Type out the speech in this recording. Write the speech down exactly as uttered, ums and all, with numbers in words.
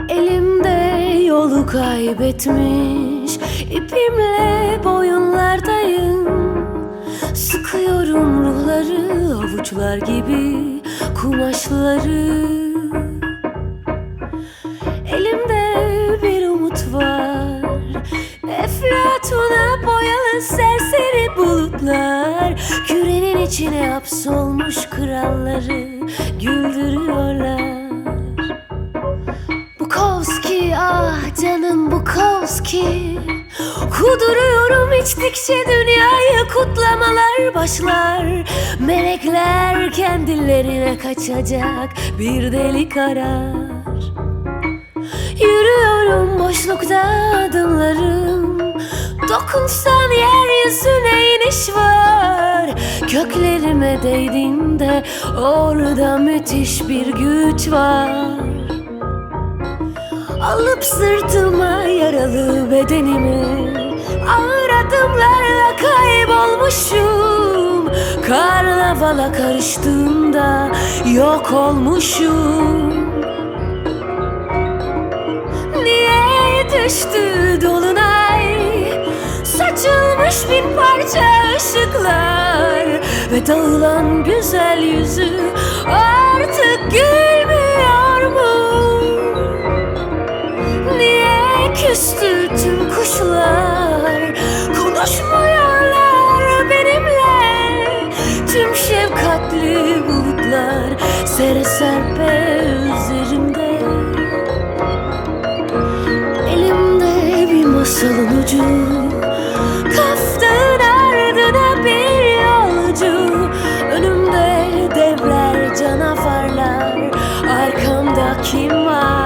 Elimde yolu kaybetmiş ipimle boyunlardayım. Sıkıyorum ruhları avuçlar gibi kumaşları. Elimde bir umut var, eflatuna boyalı serseri bulutlar. Kürenin içine hapsolmuş kralları güldürüyorlar. Bukowski, ah canım Bukowski, kuduruyorum içtikçe dünyayı kutlamalar başlar. Melekler kendilerine kaçacak bir delik arar. Yürüyorum boşlukta adımlarım, dokunsan yeryüzüne iniş var. Köklerime değdiğinde orada müthiş bir güç var. Alıp sırtıma yaralı bedenimi, ağır adımlarla kaybolmuşum. Karnavala karıştığımda yok olmuşum. Niye düştü dolunay, saçılmış bin parça ışıklar ve dağılan güzel yüzü artık gülmüyor mu? Niye küstü tüm kuşlar, konuşmuyorlar benimle? Tüm şefkatli bulutlar sere serpe üzerimde. Elimde bir masalın ucu, kaftın ardına bir yolcu. Önümde devler, canavarlar, arkamda kim var?